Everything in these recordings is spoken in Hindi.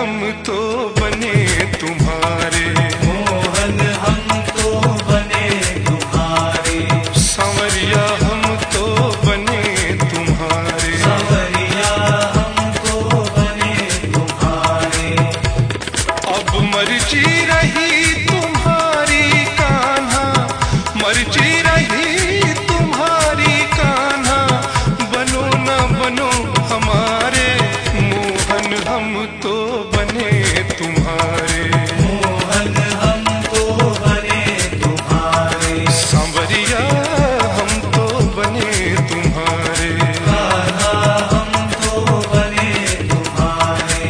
हम तो बने तुम्हारे, मोहन हम तो बने तुम्हारे, सांवरिया हम तो बने तुम्हारे, सांवरिया हम तो बने तुम्हारे। अब मर्जी रही तुम्हारी कान्हा, मर्जी रही तुम्हारी कान्हा, बनो न बनो हमारे, मोहन हम तो बने तुम्हारे, मोहन हम तो बने तुम्हारे, सांवरिया हम तो बने तुम्हारे। कान्हा हम तो बने तुम्हारे।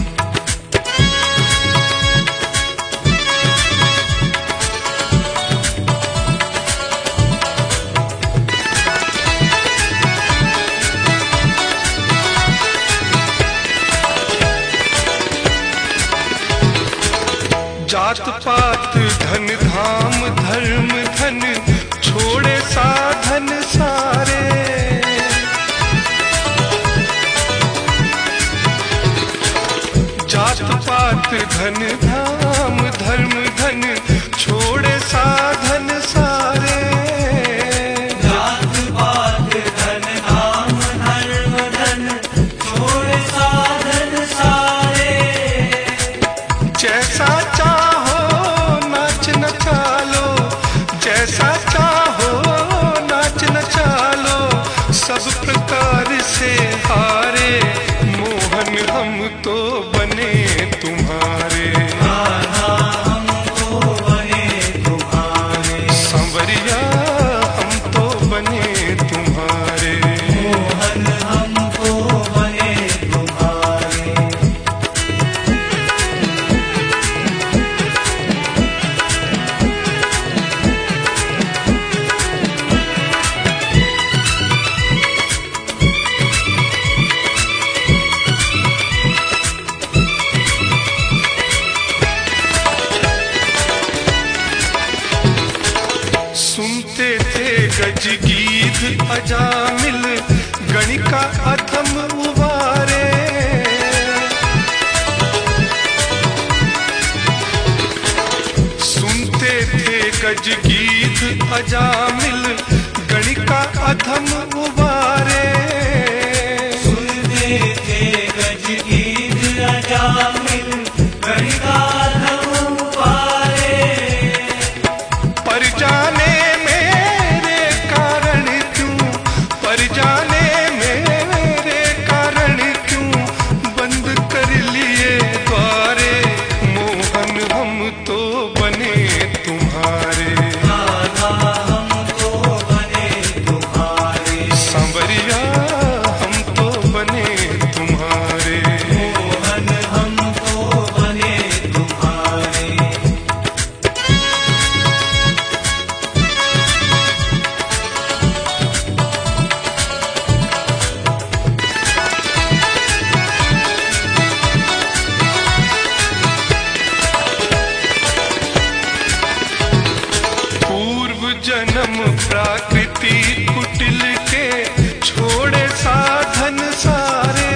जात पात धन धाम धर्म धन छोड़े साधन सारे, जात पात धन धाम धर्म धन छोड़े साधन सारे, जात पात धन धाम धर्म धन छोड़े साधन सारे। जैसा चाहो नाच नचालो, जैसा चाहो नाच नचालो, सब प्रकार से हारे, मोहन हम तो बने तुम्हारे, कान्हा हम तो बने तुम्हारे, सांवरिया हम तो बने तुम्हारे। मोहन हम तो बने तुम्हारे। सुनते थे गज गीत अजामिल, गणिका अथम उबारे, सुनते थे गज गीत अजामिल, गणिका अथम उबारे, सुनते थे गज गीत अजामिल, गणिका धम पारे। पर जाने मेरे कारण क्यों, पर जाने मेरे कारण क्यों, बंद कर लिए द्वारे, मोहन हम तो बने तुम्हारे, कान्हा हम तो बने तुम्हारे, सांवरिया हम तो बने तुम्हारे। मोहन हम तो बने तुम्हारे। पूर्व जन्म प्राकृति कुटिल के छोड़े साधन सारे,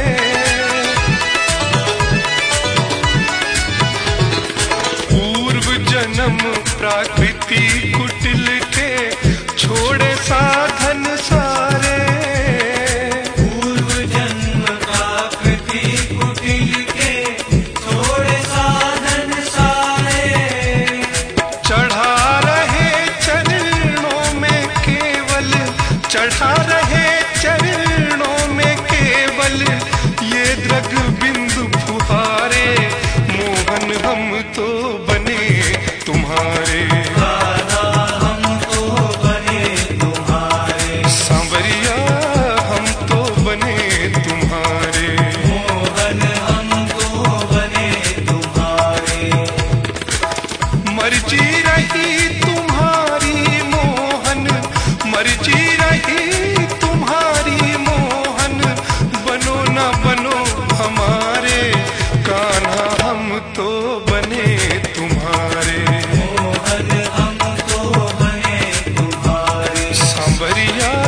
पूर्व जन्म प्राकृति कुटिल के छोड़े साधन सारे, पूर्व जन्म प्राकृति कुटिल के छोड़े साधन सारे। चढ़ा रहे चरणों में केवल, चढ़ा रहे चरणों में केवल, ये द्रग बिंदु फुहारे, मोहन हम तो बने तुम्हारे, कान्हा हम तो बने तुम्हारे, सांवरिया हम तो बने तुम्हारे। मोहन हम तो बने तुम्हारे। मर्जी रही तुम्हारी मोहन, मर्जी रही तुम्हारी मोहन, बनो न बनो हमारे, कान्हा हम तो बने तुम्हारे, मोहन हम तो बने तुम्हारे, सांवरिया